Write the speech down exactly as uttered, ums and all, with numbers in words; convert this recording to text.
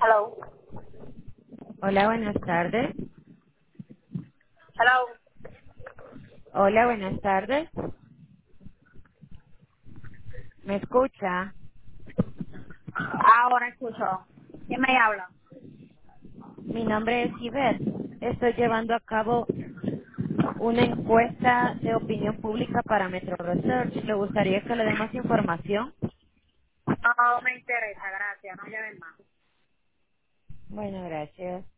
Hello. Hola, buenas tardes. Hello. Hola, buenas tardes. ¿Me escucha? Ahora escucho. ¿Quién me habla? Mi nombre es Iber. Estoy llevando a cabo una encuesta de opinión pública para Metro Research. ¿Le gustaría que le dé más información? No me interesa, gracias. No llamen más. Bueno, gracias.